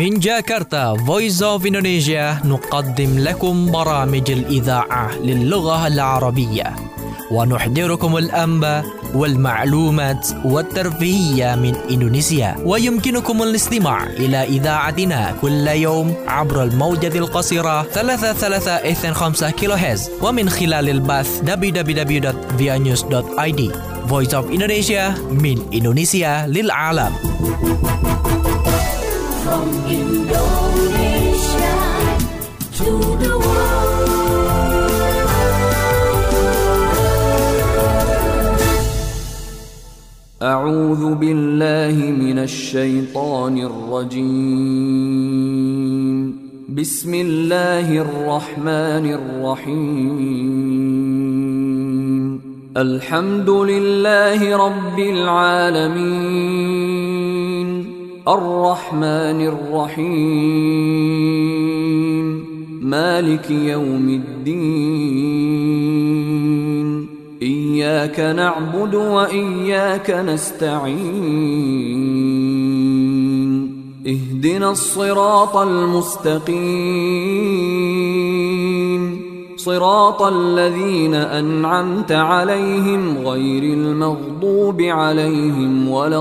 من جاكرتا Voice of Indonesia نقدم لكم برامج الإذاعة للغة العربية ونحضركم الأنباء والمعلومات والترفيهية من إندونيسيا. ويمكنكم الاستماع إلى إذاعتنا كل يوم عبر الموجة القصيرة 33.5 كيلوهرتز ومن خلال البث www.vianews.id. Voice of Indonesia من إندونيسيا للعالم. From Indonesia to the world. أعوذ بالله من الشيطان الرجيم. بسم الله الرحمن الرحيم. الحمد لله رب العالمين الرحمن الرحيم مالك يوم الدين إياك نعبد وإياك نستعين اهدنا الصراط المستقيم صراط الذين أنعمت عليهم غير المغضوب عليهم ولا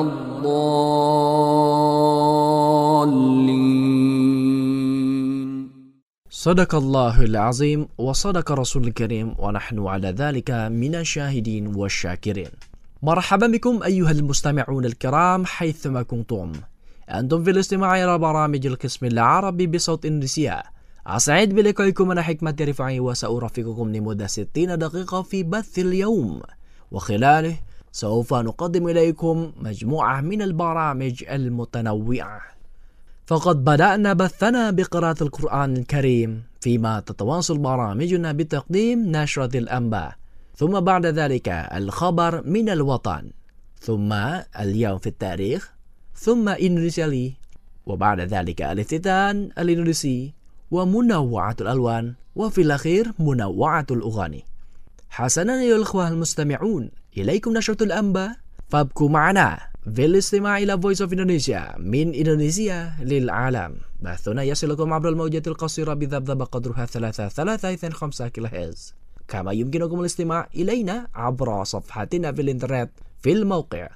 الضالين. صدق الله العظيم وصدق رسول الكريم ونحن على ذلك من الشاهدين والشاكرين. مرحبا بكم أيها المستمعون الكرام حيثما كنتم. أنتم في الاستماع إلى برامج القسم العربي بصوت إندونيسيا. أسعد بلقائكم أنا حكمة رفاعي وسأرافقكم لمدة 60 دقيقة في بث اليوم، وخلاله سوف نقدم إليكم مجموعة من البرامج المتنوعة. فقد بدأنا بثنا بقراءة القرآن الكريم، فيما تتواصل برامجنا بتقديم نشرة الأنباء، ثم بعد ذلك الخبر من الوطن، ثم اليوم في التاريخ، ثم إندونيسيا لي، وبعد ذلك الافتتان الإندونيسي ومنوعة الألوان، وفي الأخير منوعة الأغاني. حسنا أيها الأخوة المستمعون، إليكم نشرة الأنباء، فابقوا معنا في الاستماع إلى Voice of Indonesia من إندونيسيا للعالم. بثنا يصلكم عبر الموجة القصيرة بذبذبة قدرها 33.5 كيلوهرتز، كما يمكنكم الاستماع إلينا عبر صفحتنا في الإنترنت في الموقع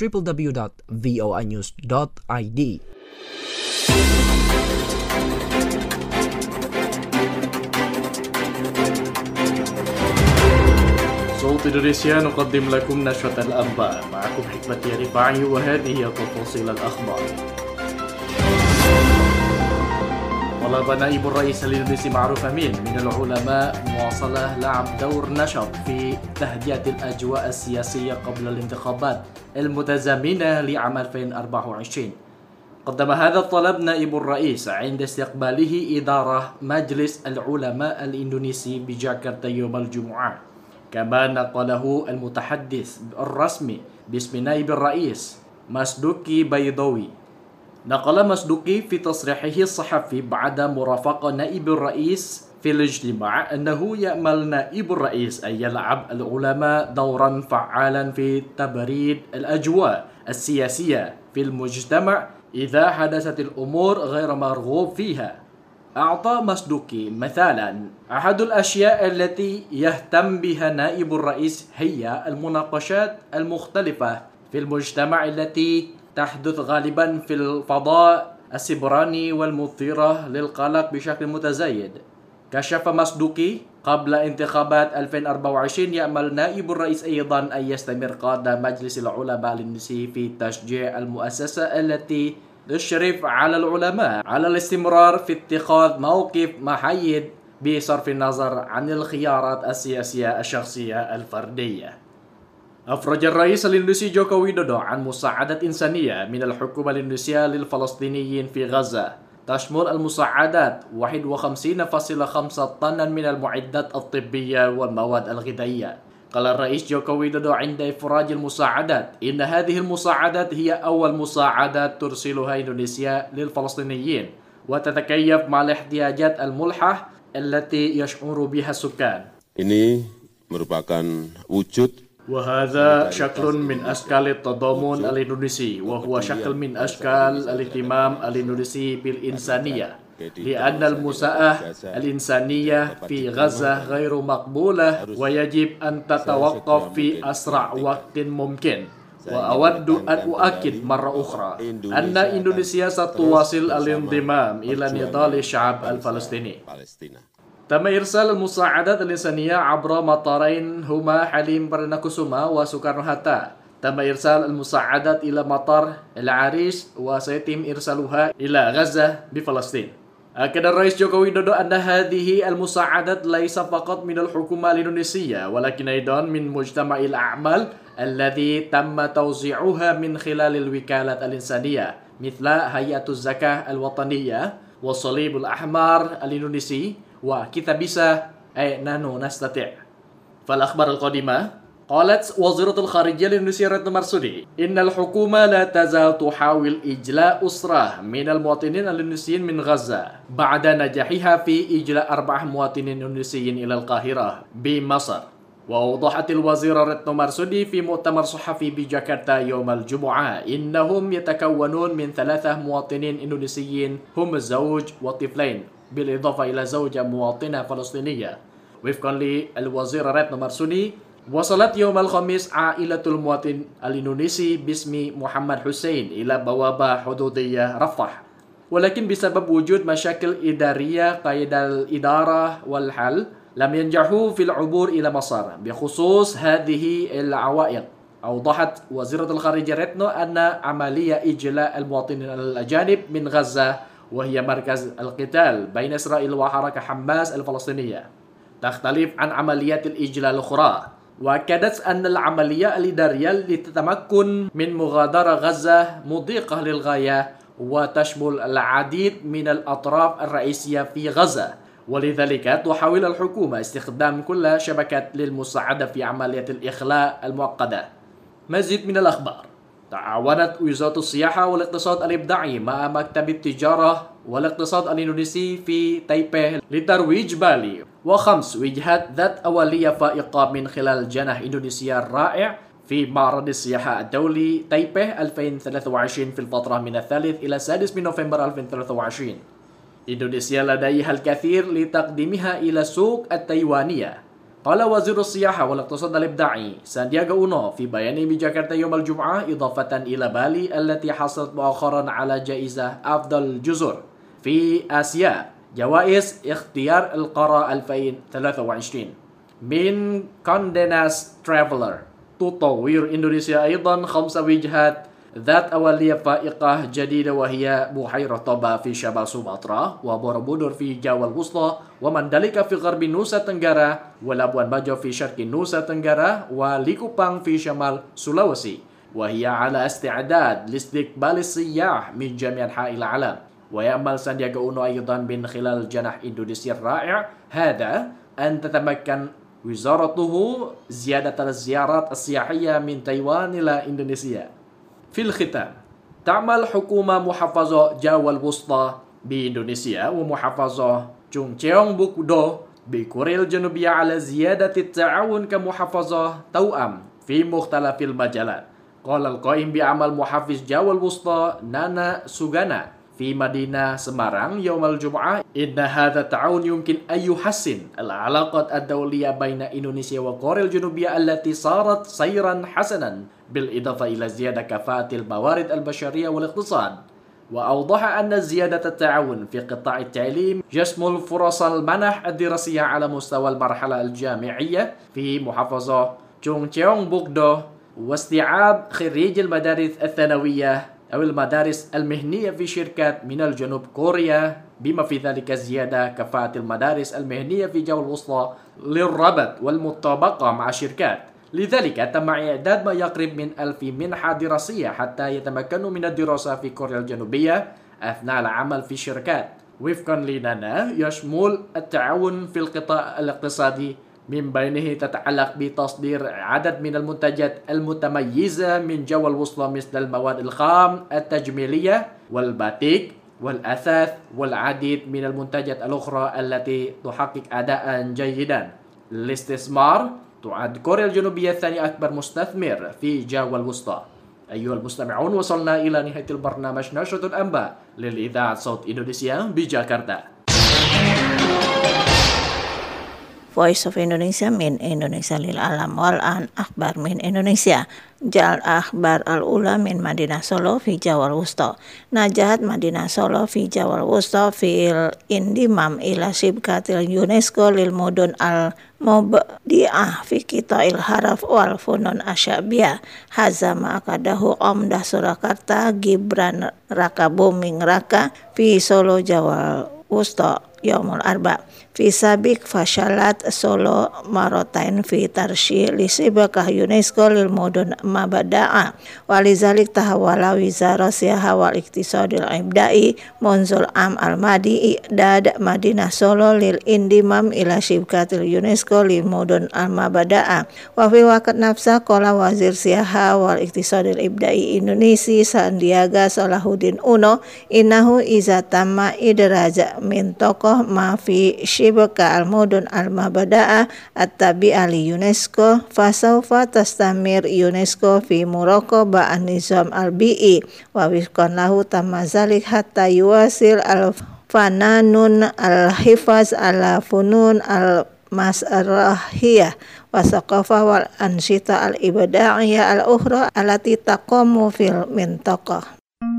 www.voanews.id. صوت إندونيسيا نقدم لكم نشرة الأنباء، معكم حكمة رفاعي وهذه تفاصيل الأخبار. طلب نائب الرئيس الإندونيسي معروف أمين من العلماء مواصلة لعب دور نشط في تهدئة الأجواء السياسية قبل الانتخابات المتزامنة لعام 2024. قدم هذا الطلب نائب الرئيس عند استقباله إدارة مجلس العلماء الإندونيسي بجاكرتا يوم الجمعة، كما نقله المتحدث الرسمي باسم نائب الرئيس مصدوقي بيضاوي. نقل مصدوقي في تصريحه الصحفي بعد مرافقة نائب الرئيس في الاجتماع أنه يأمل نائب الرئيس أن يلعب العلماء دورا فعالا في تبريد الأجواء السياسية في المجتمع إذا حدثت الأمور غير مرغوب فيها. أعطى مصدوقي مثالا: أحد الأشياء التي يهتم بها نائب الرئيس هي المناقشات المختلفة في المجتمع التي تحدث غالبا في الفضاء السبراني والمثيرة للقلق بشكل متزايد. كشف مصدوقي قبل انتخابات 2024 يأمل نائب الرئيس أيضا أن يستمر قادة مجلس العلماء الإندونيسي في تشجيع المؤسسة التي تشرف على العلماء على الاستمرار في اتخاذ موقف محايد بصرف النظر عن الخيارات السياسية الشخصية الفردية. أفرج الرئيس الإندونيسي جوكو ويدودو عن مساعدة إنسانية من الحكومة الإندونيسية للفلسطينيين في غزة، تشمل المساعدات 51.5 طنا من المعدات الطبية والمواد الغذائية. قال الرئيس جوكو ويدودو عند إفراج المساعدات إن هذه المساعدات هي أول مساعدات ترسلها إندونيسيا للفلسطينيين وتتكيف مع الاحتياجات الملحة التي يشعر بها السكان. Ini merupakan wujud وهذا شكل من أشكال التضامن الإندونيسي، وهو شكل من أشكال الاهتمام الإندونيسي بالإنسانية، لأن المساءة الإنسانية في غزة غير مقبولة ويجب أن تتوقف في أسرع وقت ممكن. وأود أن أؤكد مرة أخرى أن إندونيسيا ستواصل الانضمام إلى نضال الشعب الفلسطيني. تم إرسال المساعدات الإنسانية عبر مطارين هما حليم بردناكوسوما وسوكارنو هاتا. تم إرسال المساعدات إلى مطار العريش وسيتم إرسالها إلى غزة بفلسطين. أكد الرئيس جوكو ويدودو أن هذه المساعدات ليس فقط من الحكومة الإندونيسية ولكن أيضا من مجتمع الأعمال الذي تم توزيعها من خلال الوكالة الإنسانية مثل هيئة الزكاة الوطنية والصليب الأحمر الإندونيسي وكتابيسا أي نانو نستطيع. فالأخبار القادمة قالت وزيرة الخارجية الإندونيسية رتنو مرسودي إن الحكومة لا تزال تحاول إجلاء أسرة من المواطنين الإندونيسيين من غزة بعد نجاحها في إجلاء 4 مواطنين إندونيسيين إلى القاهرة بمصر. وأوضحت الوزيرة رتنو مرسودي في مؤتمر صحفي بجاكرتا يوم الجمعة إنهم يتكونون من 3 مواطنين إندونيسيين هم الزوج والطفلين بالإضافة إلى زوجة مواطنة فلسطينية. وفقا للوزيرة رتنو مرسودي وصلت يوم الخميس عائلة المواطن الإندونيسي باسم محمد حسين إلى بوابة حدودية رفح، ولكن بسبب وجود مشاكل إدارية قيد الإدارة والحل لم ينجحوا في العبور إلى مصر. بخصوص هذه العوائق أوضحت وزيرة الخارجية رتنو أن عملية إجلاء المواطنين الأجانب من غزة وهي مركز القتال بين إسرائيل وحركة حماس الفلسطينية تختلف عن عمليات الإجلاء الأخرى. وأكدت أن العملية الإدارية لتتمكن من مغادرة غزة مضيقة للغاية وتشمل العديد من الأطراف الرئيسية في غزة، ولذلك تحاول الحكومة استخدام كل شبكات للمساعدة في عملية الإخلاء المعقدة. مزيد من الأخبار. تعاونت وزارة السياحة والاقتصاد الإبداعي مع مكتب التجارة والاقتصاد الإندونيسي في تايبيه لترويج بالي و5 وجهات ذات أولية فائقة من خلال جناح إندونيسيا الرائع في معرض السياحة الدولي تايبيه 2023 في الفترة من 3 إلى 6 من نوفمبر 2023. إندونيسيا لديها الكثير لتقديمها إلى السوق التايوانية. قال وزير السياحة والاقتصاد الإبداعي ساندياغو أونو في بيان بجاكرتا يوم الجمعة إضافة إلى بالي التي حصلت مؤخرا على جائزة أفضل الجزر في آسيا جوائز اختيار القارة 2023 من كونديناس ترافلر. تطور إندونيسيا أيضا 5 وجهات ذات أولية فائقة جديدة وهي بحيرة طبا في شمال سومطرة وبوروبودور في جاوا الوسطى ومنداليكا في غرب نوسا تنغارا ولابوان باجو في شرق نوسا تنغارا وليكوبانغ في شمال سولاوسي، وهي على استعداد لاستقبال السياح من جميع أنحاء العالم. ويأمل ساندياغو أونو أيضا من خلال جناح إندونيسيا الرائع هذا أن تتمكن وزارته زيادة الزيارات السياحية من تايوان إلى إندونيسيا. في الختام، تعمل حكومة محافظة جاوا الوسطى بإندونيسيا ومحافظة جونغتشيونغ بوكدو بكوريا الجنوبية على زيادة التعاون كمحافظة توأم في مختلف المجالات. قال القائم بأعمال محافظ جاوا الوسطى نانا سوغانا في مدينة سمارang يوم الجمعة إن هذا التعاون يمكن أن يحسن العلاقات الدولية بين إندونيسيا وكوريا الجنوبية التي صارت سيرا حسنا بالإضافة إلى زيادة كفاءة الموارد البشرية والاقتصاد. وأوضح أن زيادة التعاون في قطاع التعليم يشمل فرص المنح الدراسية على مستوى المرحلة الجامعية في محافظة جونغتشيونغ بوكدو واستيعاب خريج المدارس الثانوية أو المدارس المهنية في شركات من الجنوب كوريا، بما في ذلك زيادة كفاءة المدارس المهنية في جاوا الوسطى للربط والمطابقة مع شركات. لذلك تم إعداد ما يقرب من 1000 منحة دراسية حتى يتمكنوا من الدراسة في كوريا الجنوبية أثناء العمل في شركات. وفقا لنانا يشمل التعاون في القطاع الاقتصادي من بينه تتعلق بتصدير عدد من المنتجات المتميزة من جاوا الوسطى مثل المواد الخام التجميلية والباتيك والأثاث والعديد من المنتجات الأخرى التي تحقق أداء جيدا. الاستثمار تعد كوريا الجنوبية ثاني أكبر مستثمر في جاوا الوسطى. أيها المستمعون، وصلنا إلى نهاية البرنامج نشرة الأنباء للإذاعة صوت إندونيسيا بجاكرتا. Voice of Indonesia min Indonesia lil alam wal an akhbar min Indonesia. Jal akhbar al-ula min Madinah Solo fi Jawal Wusta. Najahat Madinah Solo fi Jawal Wusta fil indimam ila sibkatil UNESCO lil mudun al-mubdi'ah fi qita'il haraf wal funun asyabiyah. Hazama akadahu Omdah Surakarta Gibran Raka Buming Raka fi Solo Jawal Wusta Yaumul Arba. Fi sabik fashalat Solo marotain fi tarshi lisibakah UNESCO lil mudun mabada'a walizalik tahawala wizara siyaha wal iktisadil ibda'i munzul am al-madi i'dad Madinah Solo lil indimam ila shibkatil UNESCO lil mudun al-mabada'a wa fi waqt nafsa qala wazir siyaha wal iktisadil ibda'i Indonesia Sandiaga Salahuddin Uno innahu iza tamma idraja min tokoh ma fi shibka al-mudun al-mabada'a at-tabi'a li UNESCO fasawfa tastamir UNESCO fi muraqabah an-nizam al-bi'i wa wifqan lahu tamazalik hatta yuwasil al-fananun al-hifaz ala funun al-masrahiyah wa saqafah wal ansyita al-ibada'iyah al-ukhra allati taqamu fil mintaqah.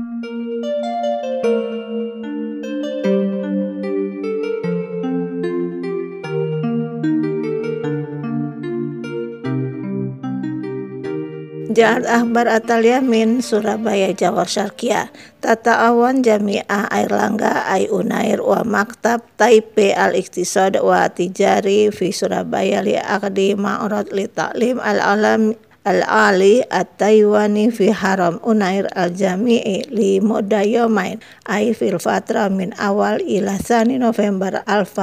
Ja'at akhbar Atalia min Surabaya Jawar Syarkia. Tata'awan Jami'ah Airlangga Ai Unair wa Maktab Taipei Al-Iktisad wa Tijari fi Surabaya li aqdi ma'rad li ta'lim al-alam al-ali at-Taiwani fi Haram Unair al-Jami'i li mudda yawmain ai fil fatra min awal ila sani November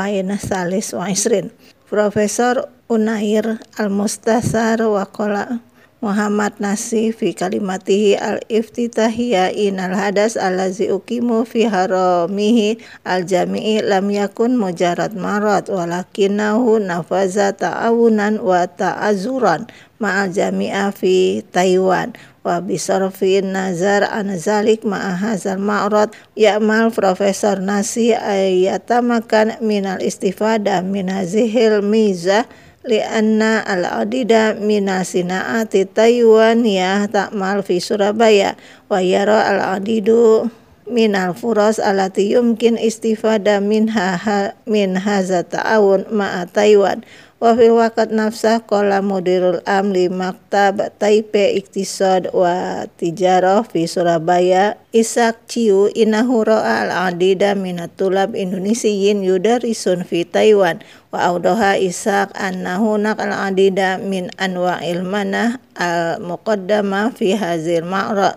2023. Profesor Unair al-Mustasar wa qala Muhammad Nasih fi kalimatihi al-iftitahiyya inal hadas allazi uqimu fi haramihi al-jami'i lam yakun mujarrad marad walakinahu nafaza ta'awunan wa ta'azuran ma'al jami'a fi Taiwan wa bisarfin nazar an zalik ma'a hazal ma'rad ya'mal Profesor Nasih ayatamakan minal istifada min hazihil mizah lianna al-adida mina sinaati Taiwaniyah ta'mal fi Surabaya wa yara al-adidu minal furas alati yumkin istifada minha min haza ta'awun ma'a Taiwan wa fil waqt nafsah qala mudirul amli maktab Taipei Iktisad wa Tijarah fi Surabaya Ishak Chiu innahu ra'a al-adida minat tulab Indonesiyin yudarisun fi Taiwan wa awdaha Ishak annahu naqal adida min anwa'il manah al-muqaddama fi hazil ma'rad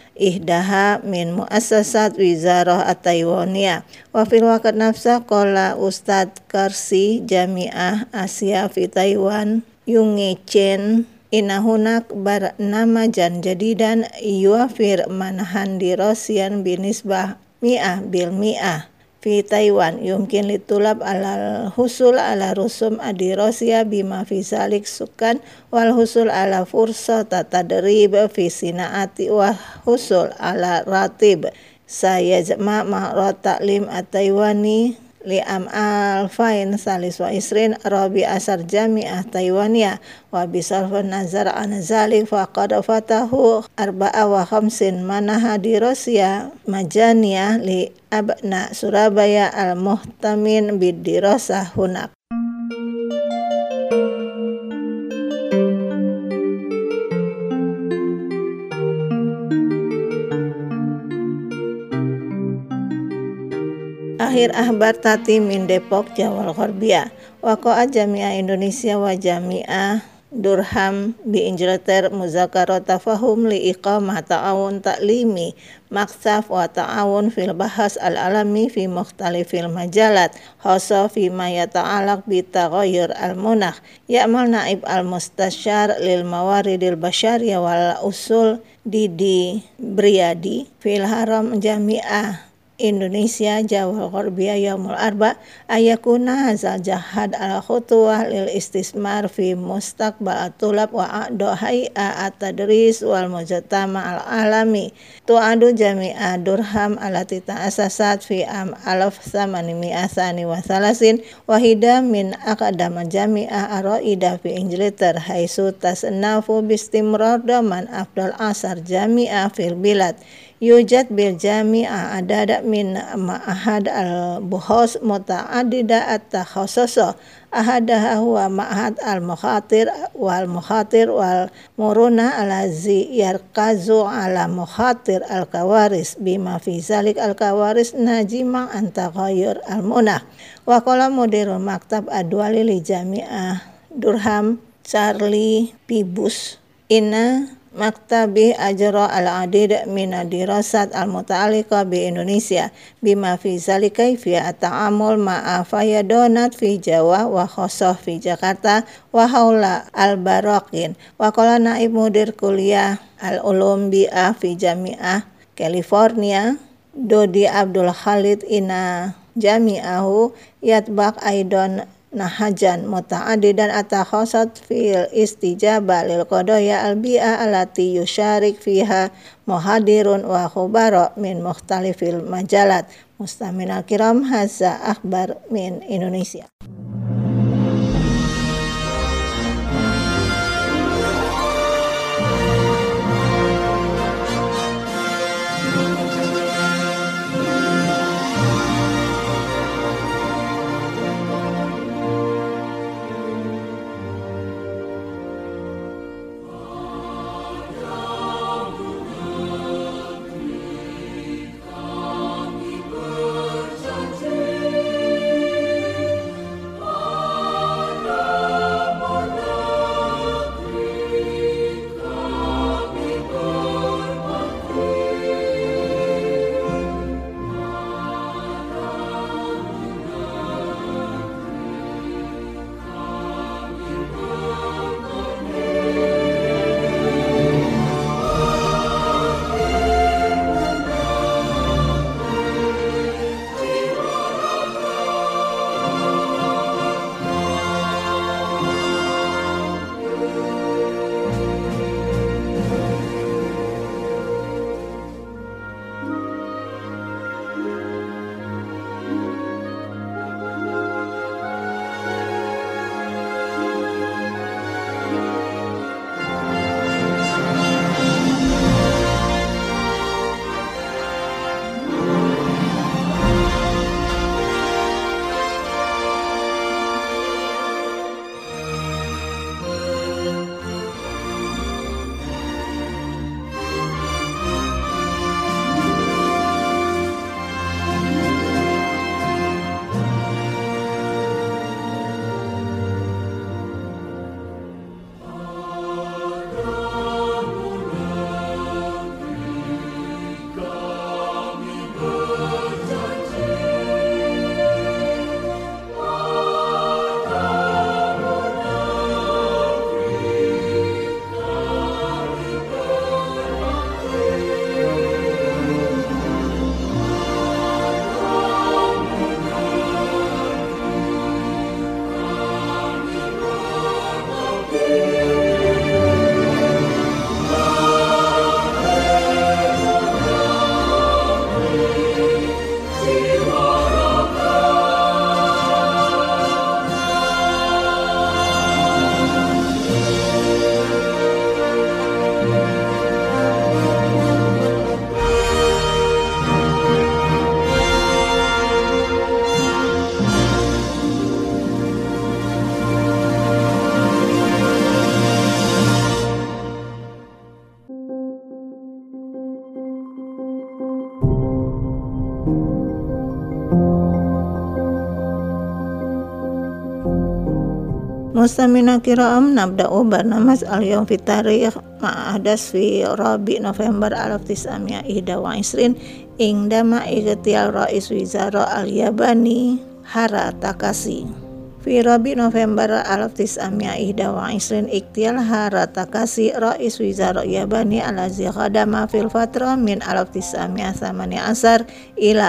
ihdaha min muassasat wizarah at-Taiwaniyah wa fil waqt nafsa qala Ustad Karsi Jami'ah Asia fi Taiwan Yungi Chen inahunak barnamajan jadidan yuafir manhan dirasian binisbah mi'ah bil mi'ah fi Taiwan yumkin litulab alal husul ala rusum adirosya bima fi zalik sukan wal husul ala fursa tatadrib fi sinaati wa husul ala ratib saya jama' ma'rad ta'lim at-Taiwani li am al-fain salis wa isrin rabi asar jami'ah Taiwaniyah wa bisarfun nazar an zalik faqad fatahu arba'a wa khamsin manaha dirasya majaniyah li abna Surabaya al-muhtamin bidirasah hunak. Akhir ahbar tati min Depok Jawal Khorbia Waqa'a Jami'ah Indonesia wa Jami'ah Durham bi Inglaterra muzakarat tafahum li iqamah ta'awun ta'limi maksaf wa ta'awun fil bahas al-alami fi mukhtalifil majalat khassa fi ma yata'alaq bi taghayyur al-munakh ya'mal naib al-mustasyar lil mawaridil basyariyah wal usul Didi Briyadi fil Haram Jami'ah Indonesia Jawa Ghorbiyah yaumul arba ayakuna hazal jahad ala khutuwah lil istismar fi mustaqbal tulab wa a'do hay'a at-tadris wal mujtama al-alami tu'adu jami'a durham alati ta'asasat fi am alaf thamanimi asani wa thalasin wahida min aqdama jami'a aroida fi Inglaterra haisu tasnafu bistimrar daman afdal asar jami'a fil bilad yujad bil jami'ah adada min ma'ahad al-buhos muta'adida at-takhasusa ahadaha huwa ma'ahad al-mukhatir wal muruna alazi yarkazu ala mukhatir al-kawaris bima fi zalik al-kawaris najima an taghayyur al-munah wa qala mudirul maktab adwali li jami'ah Durham Charlie Pibus inna maktabi ajra al-adid min dirasat al-muta'alliqa bi Indonesia bima fi zalika kayfiyat at-ta'amul ma'a fayadonat fi Jawa wa khosoh fi Jakarta wa haula al-baraqin wa qala naib mudir kuliah al-ulum bi'ah fi Jami'ah California Dodi Abdul Khalid ina jami'ahu yatbaq aidon nahajan muta'adidan atakhasat fil istijabah lil qadaya al-bi'a allati yusyarik fiha muhadirun wa khubara min mukhtalifil majalat. Mustaminal kiram, hadza akhbar min Indonesia. Mustamina kiram nabda'u barnamas al-yawm fi tarikh ma'adas fi Rabi November 1921 indama igtial rais wizara al-Yabani Hara Takashi Fi Rabi November 1921 iktial haratakasi Rais Wizara Yabani alazi khadama fil fatra min 1918 ila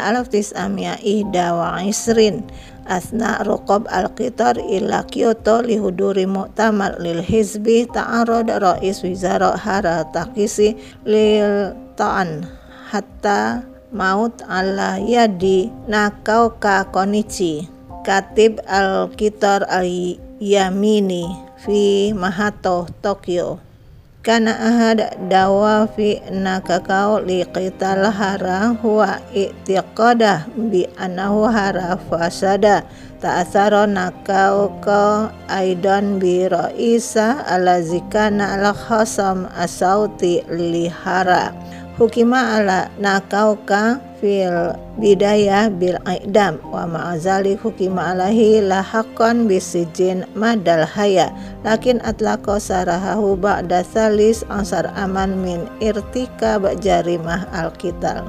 1921 asna ruqab al-qitar ila Kyoto lihuduri mu'tamar lil hizbi ta'arad Rais Wizara haratakisi lil ta'an hatta maut ala yadi Nakaoka Konichi Katib al-Qitar al-Yamini fi Mahato, Tokyo. Kana ahad dawafi Nakakao liqital hara huwa i'tiqadah bi annahu hara fasada ta'athara Nakaoka aidan bi ra'isa alazikana al-khasam asauti lihara. Hukima ala Nakaoka fil bidayah bil i'dam wa ma'azali hukima alahi lahakon bisijin madal haya lakin atlaqo sarahahu ba'da salis ansar aman min irtika jarimah al-qital.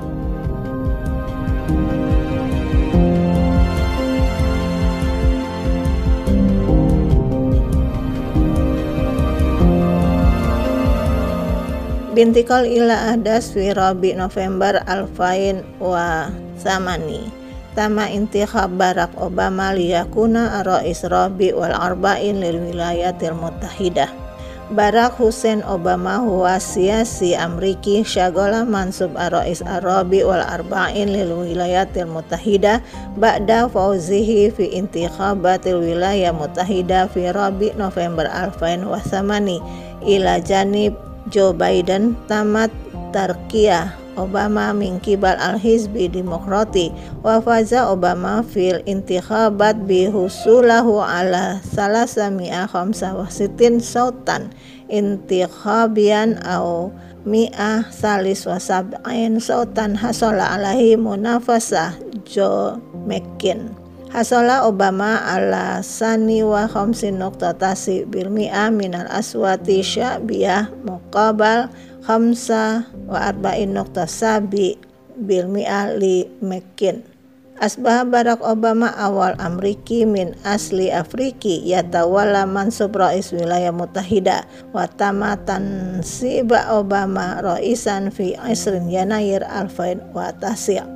Bintikal ila ahdas fi Rabi November alfain wa samani tama intikhab Barack Obama liyakuna Rais Rabi wal arba'in lil wilayatil muttahidah. Barack Hussein Obama huwa siyasi Amriki syagala mansub Rais Arabi wal arba'in lil wilayatil muttahidah ba'da fauzihi fi intikhabatil wilayah muttahidah fi Rabi November alfain wa samani ila janib Joe Biden tamat tarkiyah Obama min kibal al-Hizbi Demokrati wa faza Obama fil intikhabat bihusulahu ala 365 sautan intikhabian au mi'ah salis wa sab'in sautan hasala alaihi munafasah Joe McCain. Hasala Obama ala sani wa khamsin nuqtatasi bil mi'ah minal aswati sya'biyah muqabal khamsa wa arba'in nuqtasabi bil mi'ah li McCain. Asbah Barack Obama awal Amriki min asli Afriki yatawala mansub Rais Wilayah Muttahida wa tamatan siba Obama raisan fi 20 Yanair alfain wa tasya.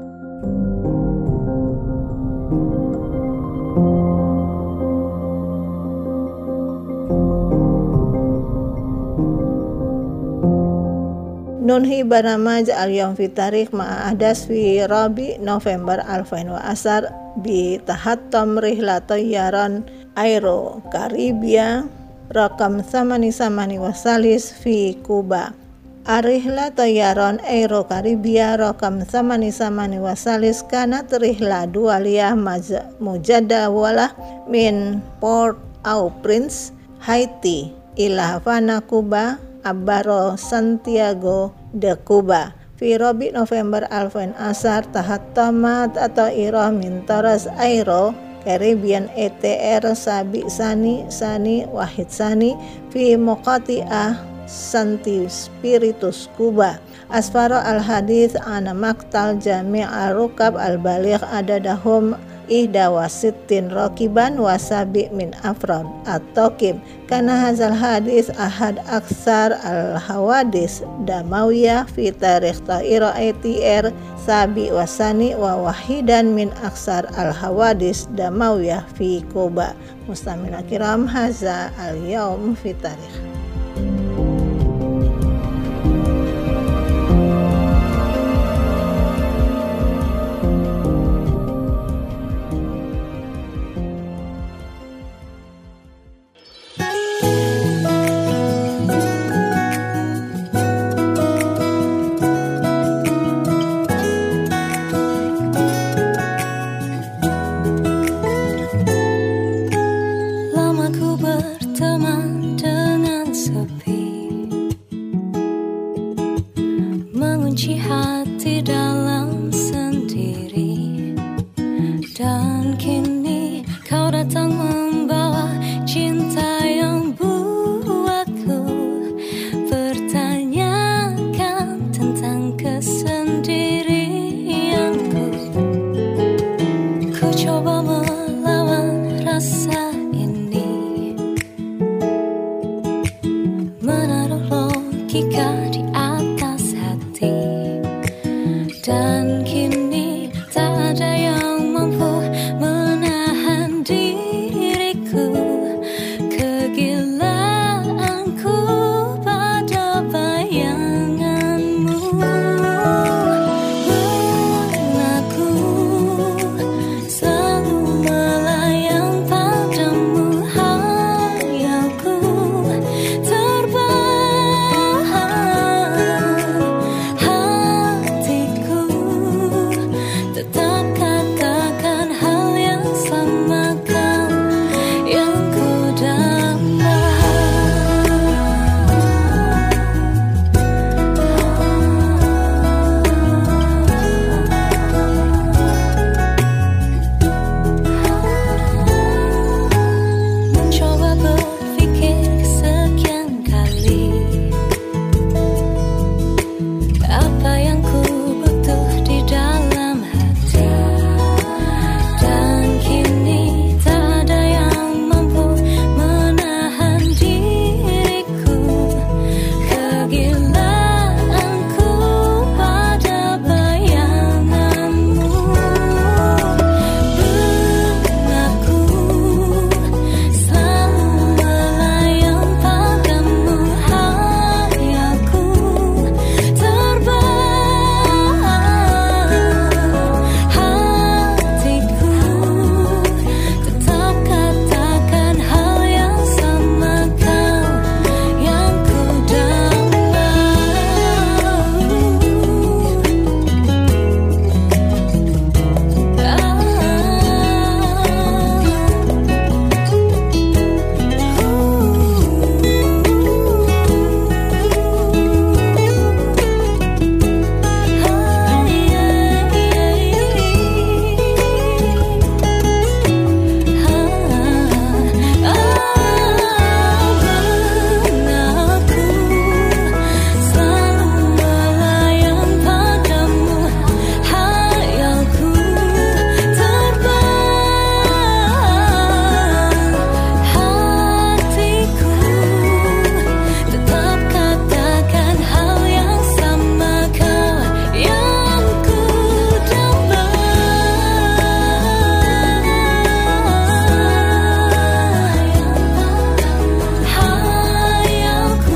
Nunhi baramaj al-yawm fi tarikh ma'adas fi Rabi November alfain wa asar bi tahattam rihla tayyaran Aero Caribia rakam samani wasalis fi Kuba. Arihla tayyaran Aero Caribia rakam samani wasalis kanat rihla dualiyah mujaddawalah min Port-au-Prince Haiti ila Havana Kuba Abaro Santiago de Cuba. Fi Rabi November alfain asar tahattamat atau irah min taras Aero Caribbean ETR sabi sani wahid sani fi muqati'ah Santi Spiritus Cuba. Asfaro al-hadith ana maktal jami'a rukab al-baligh adadahum ihda wasittin rakiban wasabi min afrad at-taqib kana hazal hadis ahad aksar al-hawadis damawiyah fi tarikh ta'ira ATR sabi wasani wa wahidan min aksar al-hawadis damawiyah fi Kuba. Mustamina kiram haza al-yawm fi tarikh. Lama ku berteman dengan logika di atas hati. Dan kini tak ada yang mampu menahan diriku. Kegilaanku pada bayanganmu. Benakku selalu melayang padamu. Hayalku terbang. Hatiku tetap katakan hal yang sama kau yang ku mencoba berpikir sekian kali apa yang ku butuh di dalam hati. Dan kini tak ada yang mampu menahan diriku. Kegilaanku pada bayanganmu. Benakku selalu melayang padamu. Hayalku terbang. Hatiku tetap katakan hal yang sama kau yang ku Benakku selalu melayang padamu. Hayalku terbang. Hatiku tetap katakan hal yang sama kau yang ku hayalku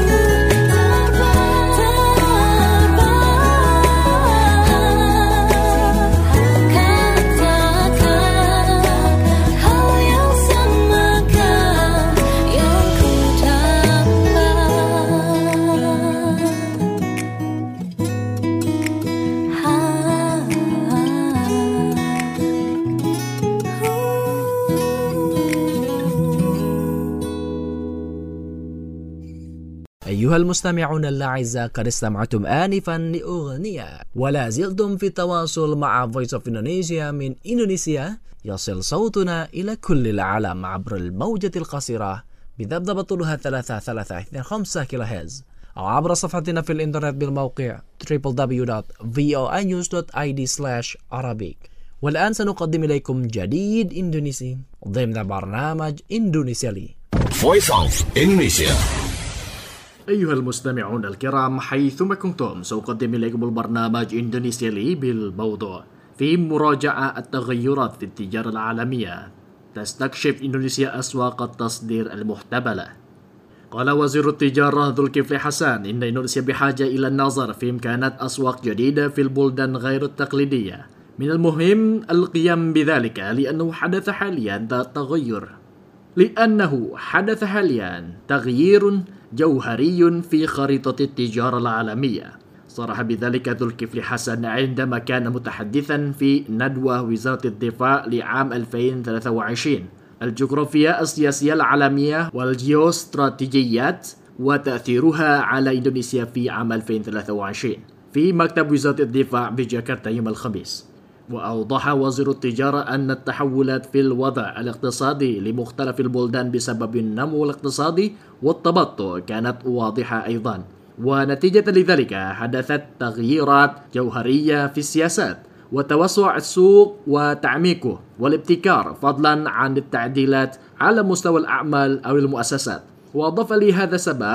katakan hal yang sama kau yang ku أيها المستمعون الأعزاء، قد استمعتم آنفا لأغنية ولا زلتم في التواصل مع Voice of Indonesia من إندونيسيا. يصل صوتنا إلى كل العالم عبر الموجة القصيرة بذبذبة طولها 3325 كيلوهرتز أو عبر صفحتنا في الإنترنت بالموقع www.voinews.id/Arabic. والآن سنقدم إليكم جديد إندونيسي ضمن برنامج إندونيسيا لي. Voice of Indonesia. أيها المستمعون الكرام، حيثما كنتم سأقدم إليكم البرنامج إندونيسيا لي بالموضوع في مراجعة التغيرات في التجارة العالمية. تستكشف إندونيسيا أسواق التصدير المحتملة. قال وزير التجارة ذو الكفل حسن إن إندونيسيا بحاجة إلى النظر في إمكانات أسواق جديدة في البلدان غير التقليدية. من المهم القيام بذلك لأنه حدث حاليا تغيير جوهري في خريطة التجارة العالمية. صرح بذلك ذو الكفل حسن عندما كان متحدثا في ندوة وزارة الدفاع لعام 2023 الجغرافيا السياسية العالمية والجيوستراتيجيات وتأثيرها على إندونيسيا في عام 2023 في مكتب وزارة الدفاع بجاكرتا يوم الخميس. وأوضح وزير التجارة أن التحولات في الوضع الاقتصادي لمختلف البلدان بسبب النمو الاقتصادي والتبطؤ كانت واضحة أيضا، ونتيجة لذلك حدثت تغييرات جوهرية في السياسات وتوسع السوق وتعميقه والابتكار فضلا عن التعديلات على مستوى الأعمال أو المؤسسات. وأضاف لهذا السبب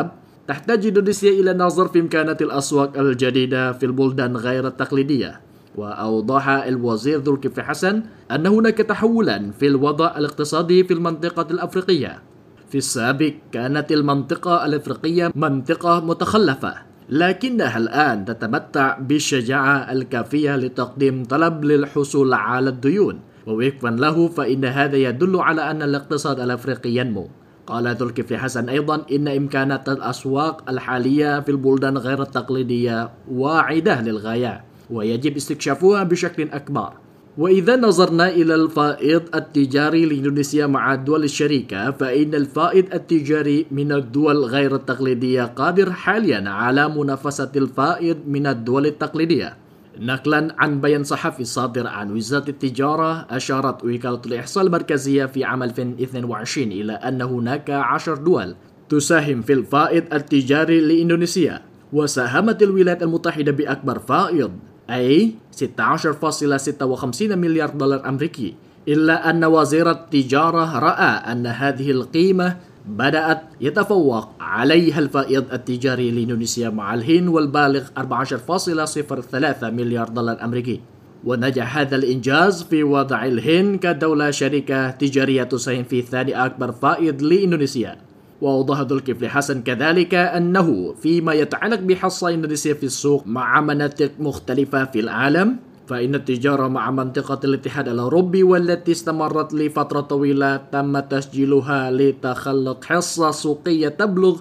تحتاج إندونيسيا إلى النظر في إمكانات الأسواق الجديدة في البلدان غير التقليدية. وأوضح الوزير ذو الكفل حسن أن هناك تحولا في الوضع الاقتصادي في المنطقة الأفريقية. في السابق كانت المنطقة الأفريقية منطقة متخلفة، لكنها الآن تتمتع بالشجاعة الكافية لتقديم طلب للحصول على الديون، ووفقا له فإن هذا يدل على أن الاقتصاد الأفريقي ينمو. قال ذو الكفل حسن أيضا إن إمكانات الأسواق الحالية في البلدان غير التقليدية واعدة للغاية، ويجب استكشافها بشكل أكبر. وإذا نظرنا إلى الفائض التجاري لإندونيسيا مع الدول الشريكة، فإن الفائض التجاري من الدول غير التقليدية قادر حاليا على منافسة الفائض من الدول التقليدية. نقلا عن بيان صحفي صادر عن وزارة التجارة، أشارت وكالة الإحصاء المركزية في عام 2022 إلى أن هناك 10 دول تساهم في الفائض التجاري لإندونيسيا، وساهمت الولايات المتحدة بأكبر فائض أي 16.56 مليار دولار أمريكي، إلا أن وزير التجارة رأى أن هذه القيمة بدأت يتفوق عليها الفائض التجاري لإندونيسيا مع الهند والبالغ 14.03 مليار دولار أمريكي. ونجح هذا الإنجاز في وضع الهند كدولة شركة تجارية تساهم في ثاني أكبر فائض لإندونيسيا. وأوضح ذو الكفل حسن كذلك أنه فيما يتعلق بحصة إندونيسيا في السوق مع مناطق مختلفة في العالم، فإن التجارة مع منطقة الاتحاد الأوروبي والتي استمرت لفترة طويلة تم تسجيلها لتخلق حصة سوقية تبلغ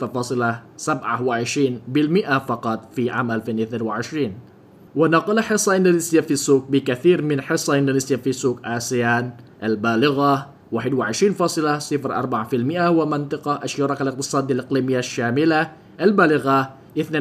6.27% فقط في عام 2022. ونقل حصة إندونيسيا في السوق بكثير من حصة إندونيسيا في سوق آسيان البالغة 21.04%، ومنطقة الشراكة الاقتصادية الإقليمية الشاملة البالغة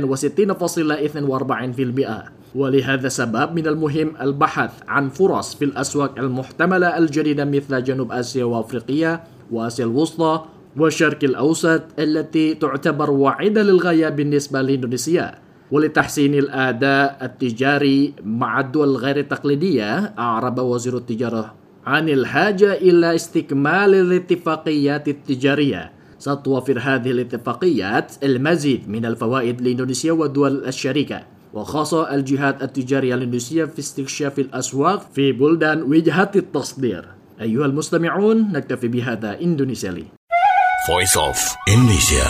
62.42%. ولهذا السبب من المهم البحث عن فرص في الأسواق المحتملة الجديدة مثل جنوب آسيا وأفريقيا وآسيا الوسطى والشرق الأوسط التي تعتبر واعدة للغاية بالنسبة لإندونيسيا. ولتحسين الأداء التجاري مع الدول غير التقليدية، أعرب وزير التجارة عن الحاجة إلى استكمال الاتفاقيات التجارية. ستوفر هذه الاتفاقيات المزيد من الفوائد لإندونيسيا والدول الشريكة، وخاصة الجهات التجارية الإندونيسية في استكشاف الأسواق في بلدان وجهة التصدير. أيها المستمعون، نكتفي بهذا إندونيسيالي. Voice of Indonesia.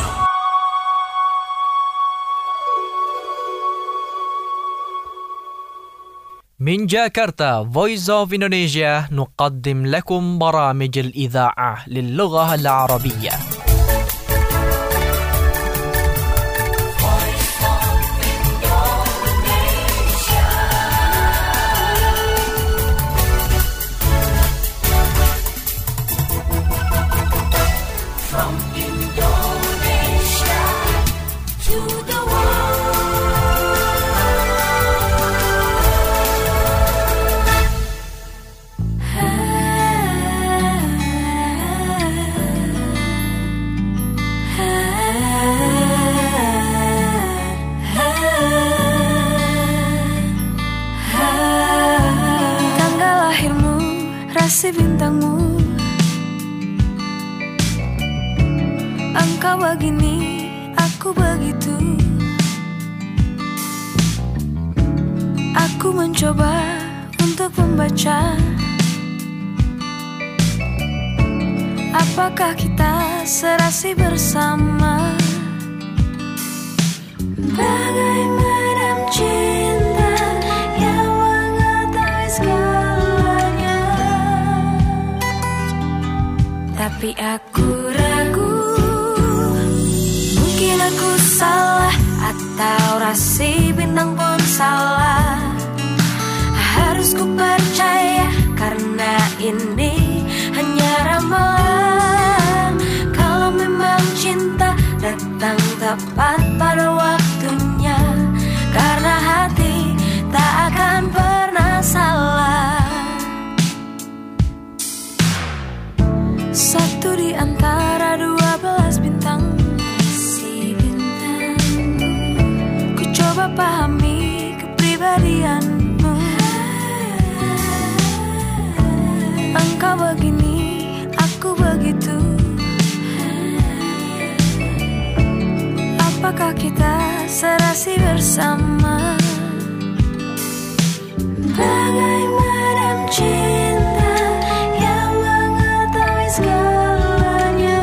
من جاكرتا Voice of Indonesia نقدم لكم برامج الإذاعة للغة العربية. Si bintangmu, engkau begini, aku begitu. Aku mencoba untuk membaca, apakah kita serasi bersama? Bagaimana cinta yang mengetahui segalanya, tapi aku ragu, mungkin aku salah atau rasi bintang pun salah. Harus ku percaya karena ini hanya ramalan. Kalau memang cinta datang tepat pada waktunya, karena hati tak akan pernah salah. Satu di antara 12 bintang, si bintang, ku coba pahami kepribadianmu. Engkau begini, aku begitu. apakah kita serasi bersama? Bagaimana cinta yang mengetahui segalanya?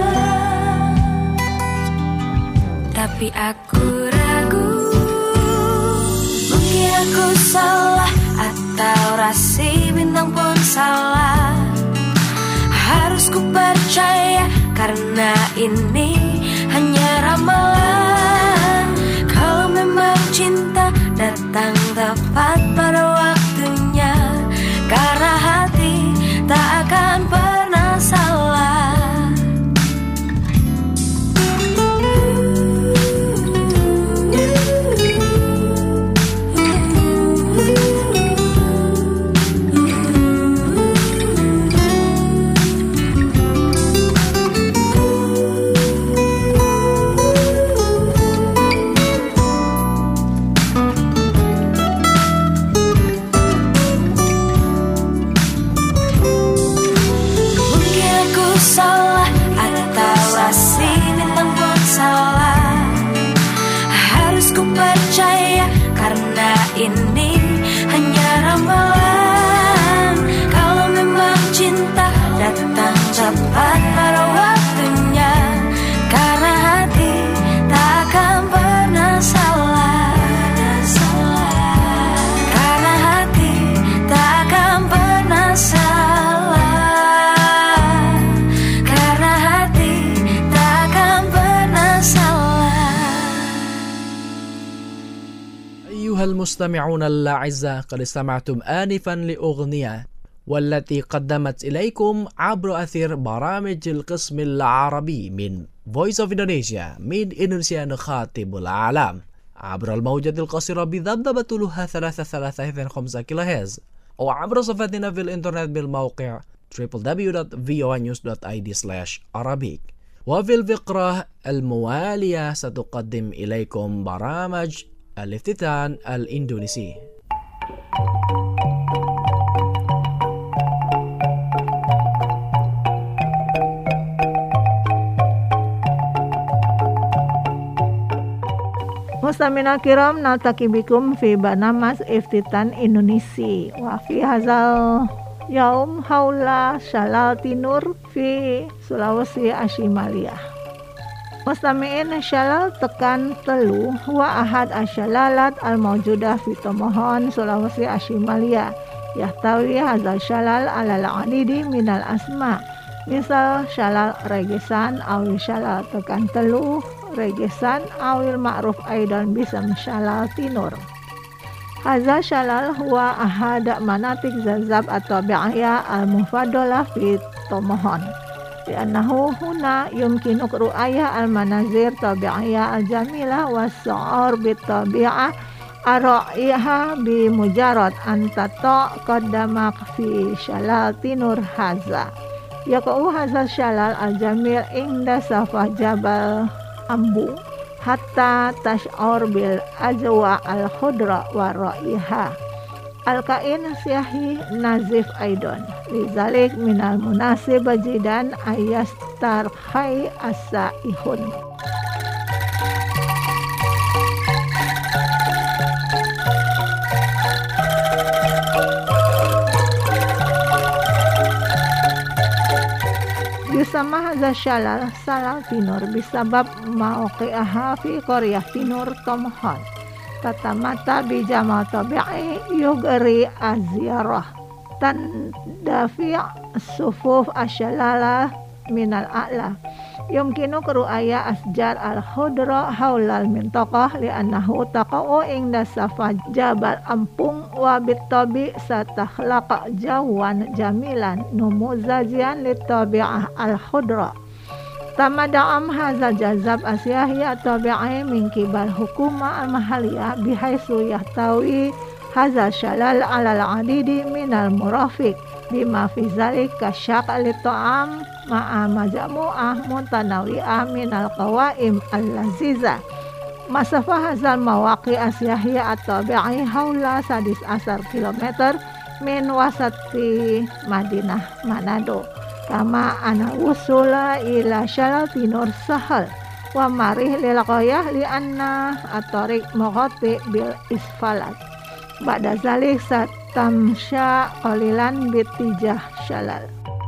Tapi aku ragu, mungkin aku salah, atau rasi bintang pun salah. Harus ku percaya karena ini hanya ramalan. Kalau memang cinta datang tepat pada waktunya, karena hati tak akan pernah salah. Salah atau rasi bintang pun salah. Harus ku percaya karena ini hanya ramalan. Kalau memang cinta datang tepat pada waktunya, karena hati tak akan pernah salah. Karena hati tak akan pernah salah. أيها المستمعون الأعزاء، قد استمعتم آنفا لأغنية والتي قدمت إليكم عبر أثير برامج القسم العربي من Voice of Indonesia من إندونيسيا نخاطب العالم عبر الموجة القصيرة بذبذبة طولها 3.5 كيلوهرتز، أو عبر صفحتنا في الإنترنت بالموقع www.voanews.id/Arabic. وفي الفقرة الموالية ستقدم إليكم برامج الافتتان الإندونيسي. Mustamina kiram, naltaki bikum fi barnamas iftitan Indonesia wa fi hazal yaum haula Shalal Tinur fi Sulawesi Ashimalia. Mustami'in Shalal tekan telu wa ahad asyalalat al-mawjudah fi Tomohon Sulawesi Ashimalia. Yahtawi hazal Shalal alal adidi minal asma. Misal Shalal regesan awil Shalal tekan telu regesan awil ma'ruf aidan bisam Shalal Tinur. Hazal Shalal huwa ahad manatik zazab atau bi'aya al-mufadolah fi Tomohon. Liannahu huna yumkinuk ru'ayah al-manazir tabi'iyah al-jamilah was-su'ur bit-tabi'ah ara'iha bimujarad antata qaddamak fi Shalal Tinur haza. Yaqa'u haza Shalal al-jamil inda safah Jabal Ambu hatta tash'ur bil ajwa al-khudra wa ra'iha. Al-kain siyahi nazif aidon. Lizalik minal munasib jidan ayastar khai as-saihun. Yusama hadza Shalal Shalal Tinur bisabab mauqi'aha fi qaryah Tinur Tomohon. Tatamata bijamal tabi'i yugri aziyarah tandafi' sufuf asyalala minal a'la. Yumkinu ru'aya asjar al-khudra haulal mintaqah li'annahu taqa'u inda safa Jabal Ampung wa bittabi satakhlaqa jawan jamilan numuzajian litabi'ah al-khudra. Tamada'am hazal jazab asyahi at-tabi'i min kibal hukuma al-mahaliyah bihaisu yahtawi hazal Shalal alal adidi minal murafiq bima fi zalik kasyak li-ta'am ma'a majamu'ah muntanawi'ah minal qawaim al-laziza. Masafah hazal mawaqi asyahi at-tabi'i haula 11 kilometer min wasati Madinah Manado. Kama ana wusula ila Shalal Tinur sahal wa marih lil ghayah li anna at-tariq mughati bil isfalat ba'da zalik satamsha qalilan bitijah syalal.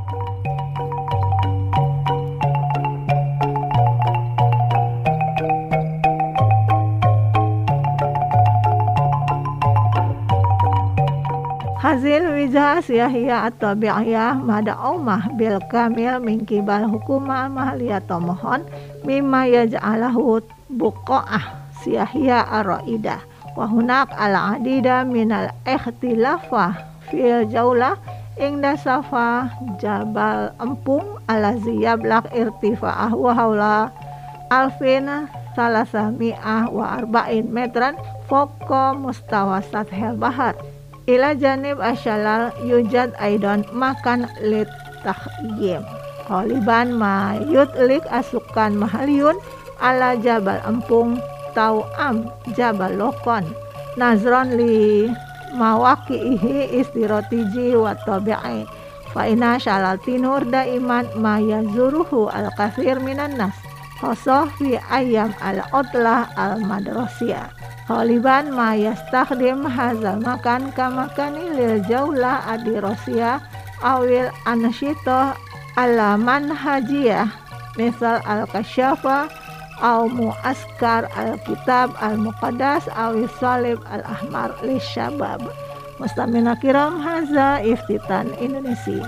Hazil wijah siyahiyah atau bi'iyah mada'umah bil kamil min kibal hukuma mahliyata mohon mimma yaj'alahu buqa'ah siyahiyah ar-ra'idah wa hunak al-adida minal ikhtilafah fil jaulah ingda safa jabal empung alazi yablaq irtifa'ah wa hawla alfin salasami'ah wa arba'in metran fokko mustawa sathel bahar ila janib asyalal yujad aidan makan lit tahyim qaliban ma yutlik asukan mahaliyun ala jabal empung tau'am jabal lokon nazron li mawaqihi istirotiji wa tabi'i fa inna syalal tinur daiman ma yazuruhu al-kathir minan nas khosoh fi ayyam al-utlah al-madrasiyah Khaliban ma yastakhdim hazal makan kamakani lil jaulah adirosiyah awil ansyitoh ala manhajiyah misal al-kasyafa aw muaskar al-kitab al-muqaddas awil salib al-ahmar li syabab. Mustamina kiram haza iftitan Indonesia.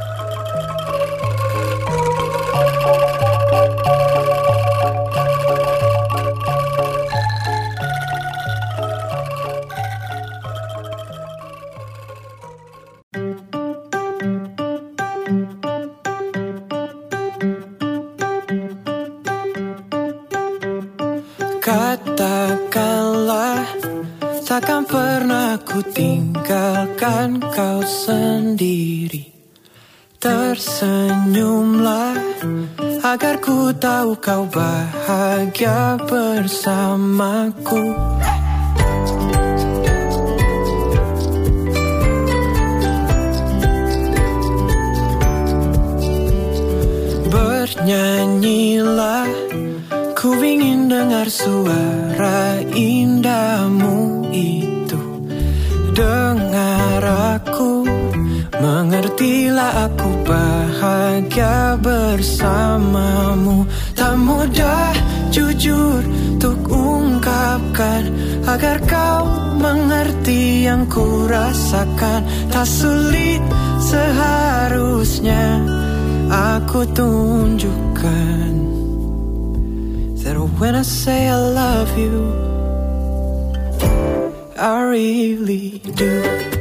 Katakanlah takkan pernah ku tinggalkan kau sendiri. Tersenyumlah agar ku tahu kau bahagia bersamaku. Bernyanyilah, ku ingin dengar suara indahmu itu. Dengar aku, mengertilah aku bahagia bersamamu. Tak mudah jujur untuk ungkapkan agar kau mengerti yang ku rasakan. Tak sulit seharusnya aku tunjukkan that when I say I love you, I really do.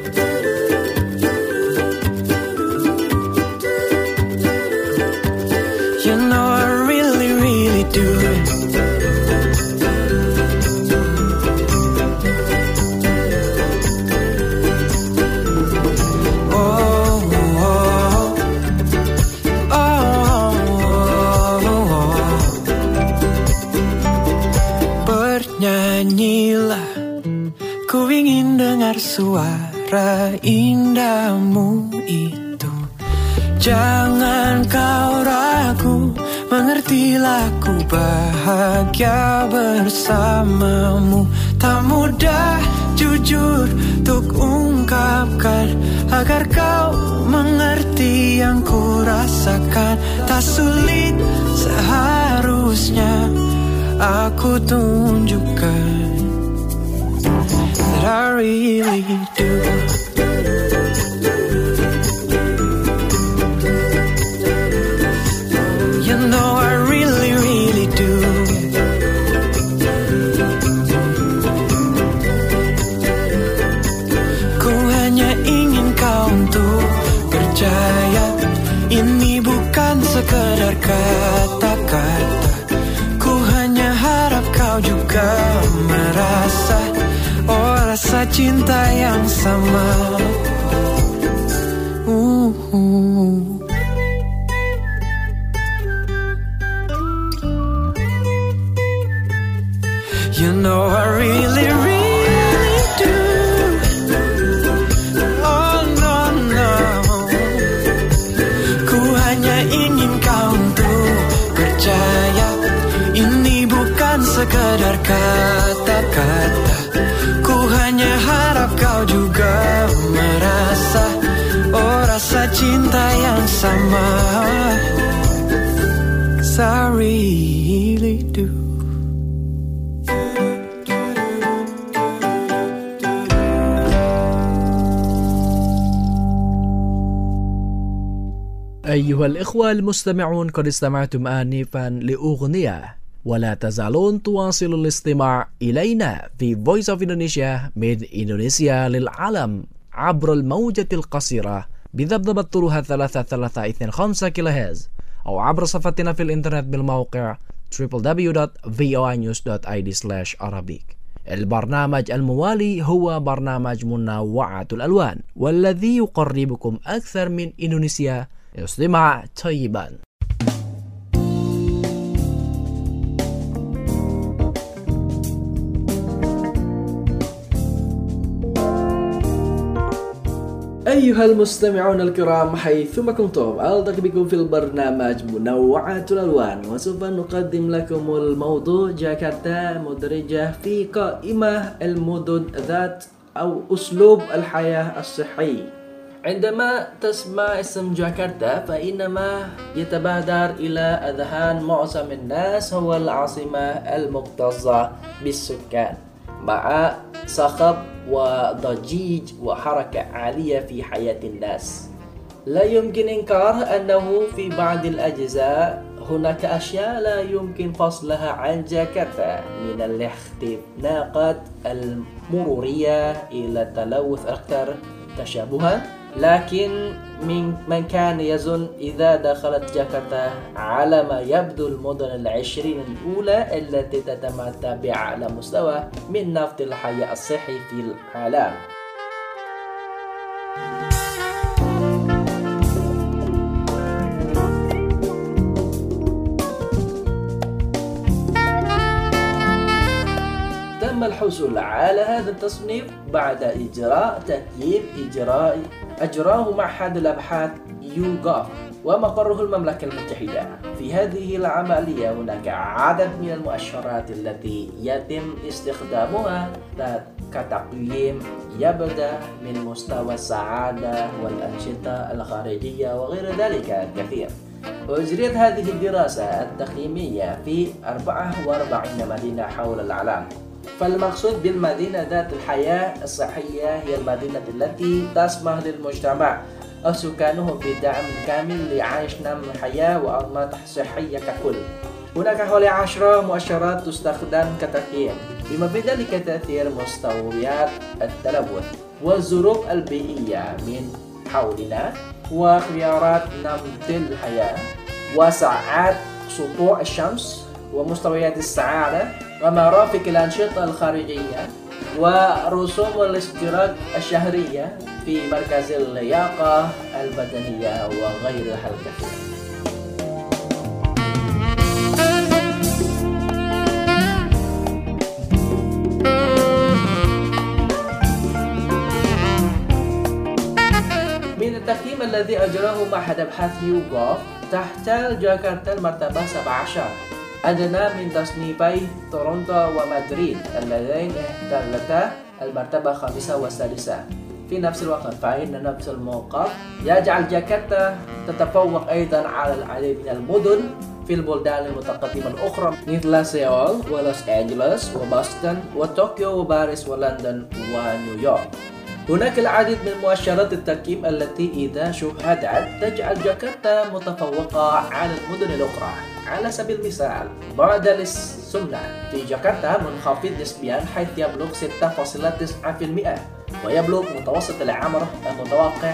You know I really, really do. Nyanyilah, ku ingin dengar suara indahmu itu. Jangan kau ragu, mengertilah ku bahagia bersamamu. Tak mudah jujur untuk ungkapkan agar kau mengerti yang ku rasakan. Tak sulit seharusnya aku tunjukkan that I really do. You know I really, really do. Ku hanya ingin kau untuk percaya, ini bukan sekedar kata-kata. Kau juga merasa, oh rasa cinta yang sama. You know I really, really do. Oh no, no. Ku hanya ingin kau untuk percaya, ini sekadar kata-kata. Ku hanya harap kau juga merasa, oh rasa cinta yang sama. 'Cause I really do. أيها الإخوة المستمعون، قد استمعتم آنفا لأغنية، ولا تزالون تواصلوا الاستماع إلينا في Voice of Indonesia من إندونيسيا للعالم عبر الموجة القصيرة بذبذبة طولها 3325 كيلوهرتز، أو عبر صفحتنا في الإنترنت بالموقع www.voinews.id/Arabic. البرنامج الموالي هو برنامج منوعة الألوان، والذي يقربكم أكثر من إندونيسيا. استمع طيبا. أيها المستمعون الكرام حيثما كنتم، ألتقي بكم في البرنامج منوعة الألوان، وسوف نقدم لكم الموضوع جاكرتا مدرجة في قائمة المدن ذات أو أسلوب الحياة الصحي. عندما تسمع اسم جاكرتا فإنما يتبادر إلى أذهان معظم الناس هو العاصمة المكتظة بالسكان، مع صخب وضجيج وحركة عالية في حياة الناس. لا يمكن إنكار أنه في بعض الأجزاء هناك أشياء لا يمكن فصلها عن جاكرتا، من الاختناقات المرورية إلى التلوث أكثر تشابها. لكن من كان يظن إذا دخلت جاكرتا على ما يبدو المدن 20 الأولى التي تتمتع بأعلى مستوى من نمط الحياة الصحي في العالم. تم الحصول على هذا التصنيف بعد إجراء تقييم أجراه معهد الأبحاث YouGov ومقره المملكة المتحدة. في هذه العملية هناك عدد من المؤشرات التي يتم استخدامها كتقييم، يبدأ من مستوى السعادة والأنشطة الخارجية وغير ذلك الكثير. أجريت هذه الدراسة التقييمية في 44 مدينة حول العالم. فالمقصود بالمدينة ذات الحياة الصحية هي المدينة التي تسمح للمجتمع أو سكانه بدعم كامل لعيش نمط الحياة وأنماط صحية ككل. هناك حوالي 10 مؤشرات تستخدم كتقييم، بما في ذلك تأثير مستويات التلوث والظروف البيئية من حولنا، وخيارات نمط الحياة، وساعات سطوع الشمس، ومستويات السعادة، ومرافق الأنشطة الخارجية، ورسوم الاشتراك الشهرية في مركز اللياقة البدنية وغيرها الكثير. من التقييم الذي أجراه معهد أبحاث YouGov تحتل جاكرتا المرتبة 17، أدنى من تصنيفي تورونتو ومدريد اللذين احتلتا المرتبة 5 و6. في نفس الوقت فإن نفس الموقف يجعل جاكرتا تتفوق أيضا على العديد من المدن في البلدان المتقدمة الأخرى مثل سيول ولوس أنجلوس وبoston وطوكيو وباريس ولندن ونيويورك. هناك العديد من مؤشرات التقييم التي إذا شوهدت تجعل جاكرتا متفوقة على المدن الأخرى. على سبيل المثال، معدل السمنة في جاكرتا منخفض نسبيا حيث يبلغ 6.9%، ويبلغ متوسط العمر المتوقع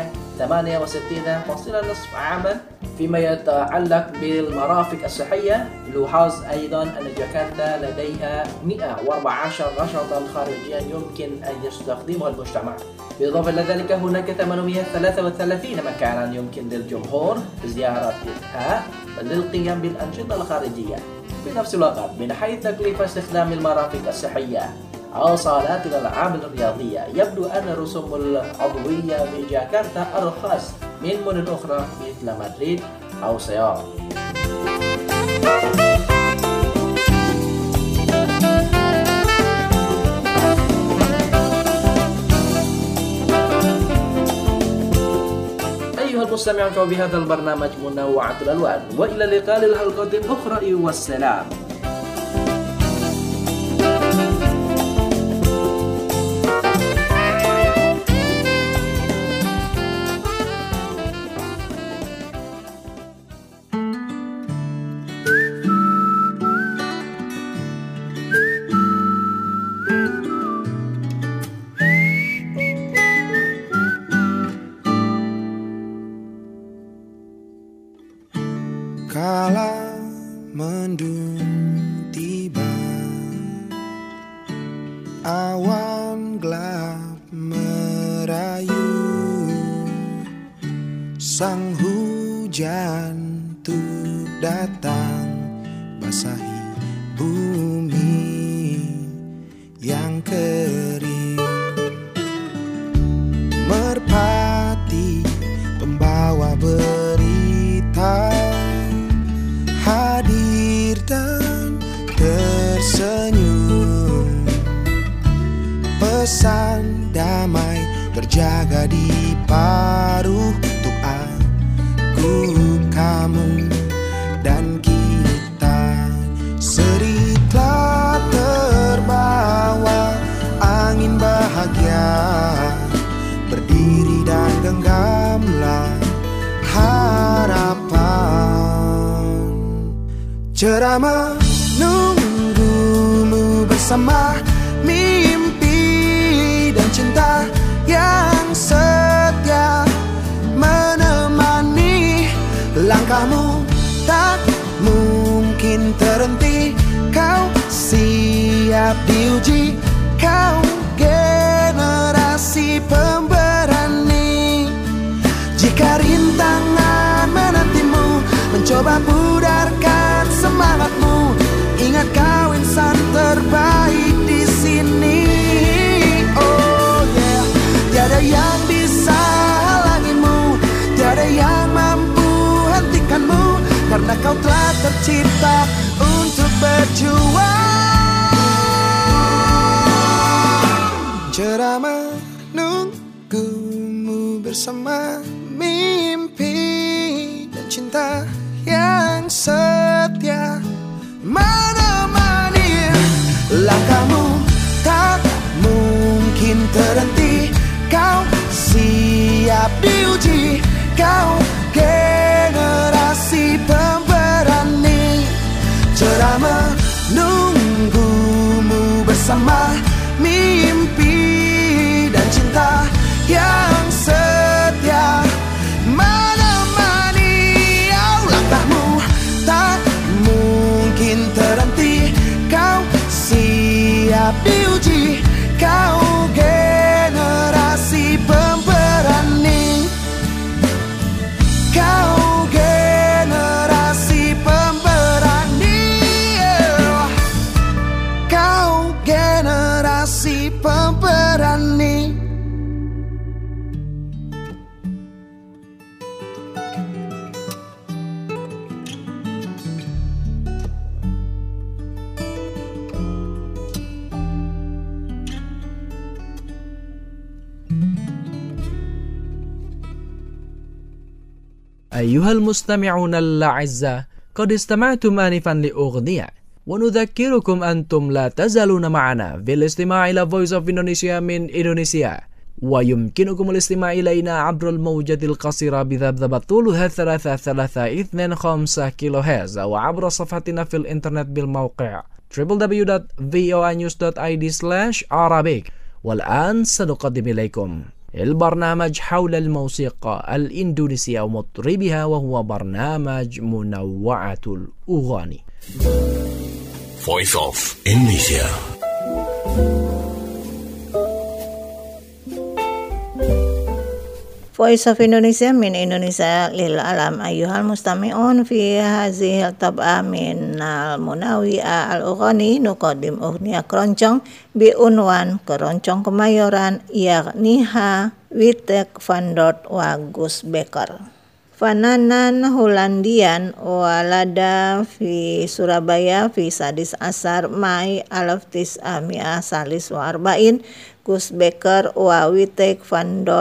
68.5 عاما. فيما يتعلق بالمرافق الصحية، يلاحظ أيضا أن جاكرتا لديها 114 نشاطا خارجيا يمكن أن يستخدمها المجتمع. بالإضافة إلى ذلك هناك 833 مكانا يمكن للجمهور زيارتها للقيام بالأنشطة الخارجية. في نفس الوقت من حيث تكلفة استخدام المرافق الصحية أو صالات الألعاب الرياضية، يبدو أن الرسوم العضوية بجاكرتا أرخص من مدن أخرى مثل مدريد أو سيول. المستمعون بهذا البرنامج منوعة الألوان، وإلى اللقاء للحلقة الأخرى والسلام. Kala mendung tiba, awan gelap merayu, sang hujan tuh datang basahi bumi yang kering. Merpati pembawa berita hadir dan tersenyum, pesan damai terjaga di paruh untuk aku, kamu, dan kita. Seritlah terbawa angin bahagia, berdiri dan genggamlah harapan. Cerah menunggumu bersama mimpi dan cinta yang setia menemani langkahmu, tak mungkin terhenti. Kau siap diuji, kau generasi pemberani. Jika rintangan menantimu, mencoba pudarkan semangatmu. Ingat kau insan terbaik di sini. Oh yeah, tiada yang bisa halangimu, tiada yang mampu hentikanmu, karena kau telah tercipta untuk berjuang. Cerah menunggumu bersama mimpi dan cinta yang setia menemani langkahmu, tak mungkin terhenti. Kau siap diuji, kau generasi pemberani. Cerah menunggumu bersama mimpi dan cinta yang setia menemani langkahmu, tak mungkin terhenti. Kau siap diuji, kau generasi pemberani. Kau generasi pemberani. Kau generasi pemberani. أيها المستمعون الأعزاء، قد استمعتم آنفا لأغنية، ونذكركم أنتم لا تزالون معنا في الاستماع إلى Voice of Indonesia من إندونيسيا، ويمكنكم الاستماع إلينا عبر الموجة القصيرة بذبذبة طولها 325 كيلو هرتز، أو عبر صفحتنا في الإنترنت بالموقع www.voanews.id/Arabic. والآن سنقدم إليكم البرنامج حول الموسيقى الإندونيسية ومطربها، وهو برنامج منوعة الأغاني. Voice of Indonesia. Voice of Indonesia min Indonesia lil alam. Ayyuhal mustami'un fi hadhil tab'a min al-munawi'a al-ughani nuqaddim ughniya keroncong bi unwan keroncong Kemayoran yakniha Witek van Dort wa Gus Becker. Fananan Holandian walada fi Surabaya fi sadis asar Mai alaftis amia salis wa arba'in. Gus Becker wa Witek van Dort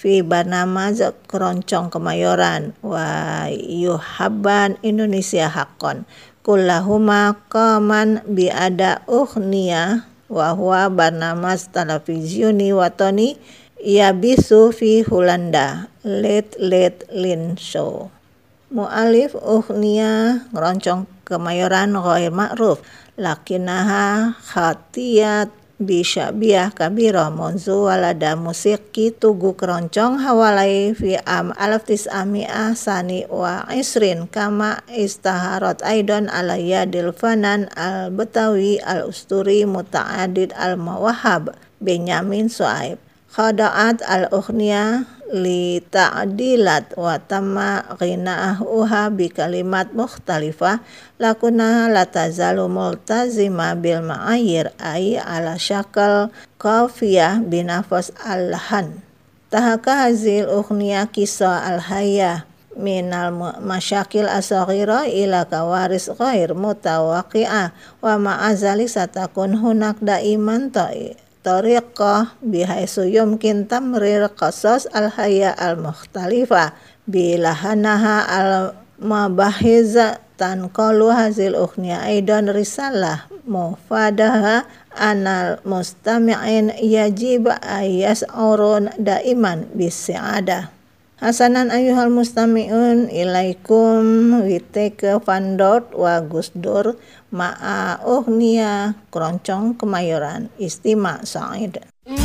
fi barnamaj keroncong kemayoran wa yuhabban Indonesia hakon kullahuma qaman bi ada ughniya wa huwa barnamaj televizioni watoni yabisu fi Hulanda Late Lin Show. Mu'alif ughniya keroncong kemayoran ghair ma'ruf lakinaha khatiyat bisyabiah kabirah monzu walada musiki tugu keroncong hawalai fi am alaf tis'ami'ah sani wa isrin kama istaharat aidan ala yadil fanan al-betawi al-usturi muta'adid al-mawahab Benyamin Suaib khada'at al-ughniya li ta'dilat wa tamma ghina'uha bi kalimat mukhtalifah lakunnaha la tazalu multazima bil ma'ayir ay ala syakal qafiyah binafas al-han tahaka hazil ughniya kisah al-hayah minal masyakil asaghira ila kawaris ghair mutawaqi'ah wa ma'azali satakun hunak daiman tariqah bihaisu yumkin tamrir qasas al-haya al-mukhtalifah bilahanaha al-mabahiza tanqalu hazil ughniya aidan risalah mufadaha anal mustami'in yajib ayas'urun daiman bisi'adah. Hasanan ayuhal mustami'un ilaikum witeke vandot wa gusdur ma'a ughniya keroncong kemayoran istima Sa'id.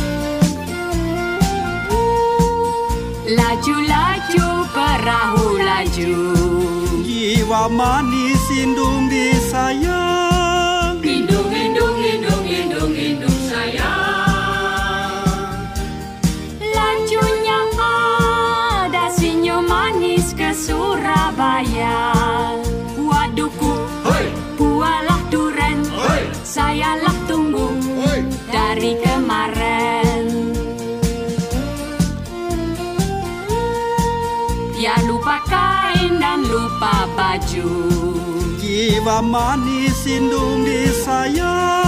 Laju-laju perahu laju, Jiwa manis indung disayang, indung indung indung indung indung sayang. Lajunya ada senyum manis ke Surabaya. Waduhku, bualah duren, saya lah tunggu dari kemarin. Ya lupa kain dan lupa baju, jiwa manis indung disayang.